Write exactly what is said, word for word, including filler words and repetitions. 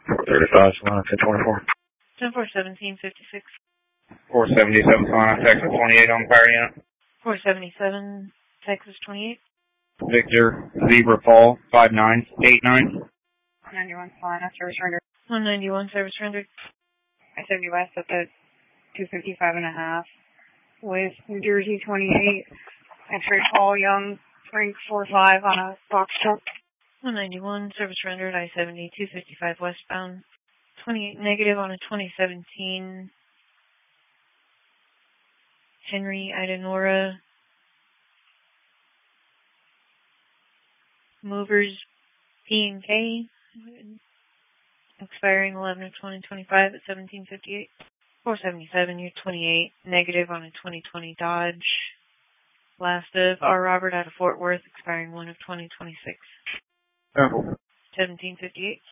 four thirty-five, Solana, ten twenty-four. ten four seventeen fifty-six. four seventy-seven, Solana, Texas, twenty-eight on the power unit. four seventy-seven, Texas, twenty-eight. Victor, Zebra, Paul, five nine eight nine. one ninety-one, Solana, service rendered. one ninety-one, service rendered. I seventy West at the two fifty-five and a half with New Jersey twenty-eight. X-ray Paul Young, Frank four five on a box truck. one ninety-one, service rendered, I seventy, two fifty-five westbound. twenty-eight negative on a twenty seventeen Henry Idanora. Movers P and K. Expiring eleven of twenty twenty-five at seventeen fifty-eight. four seventy-seven, you're twenty-eight negative on a twenty twenty Dodge. Last of R. Robert out of Fort Worth, expiring one of twenty twenty-six. Oh. seventeen fifty-eight.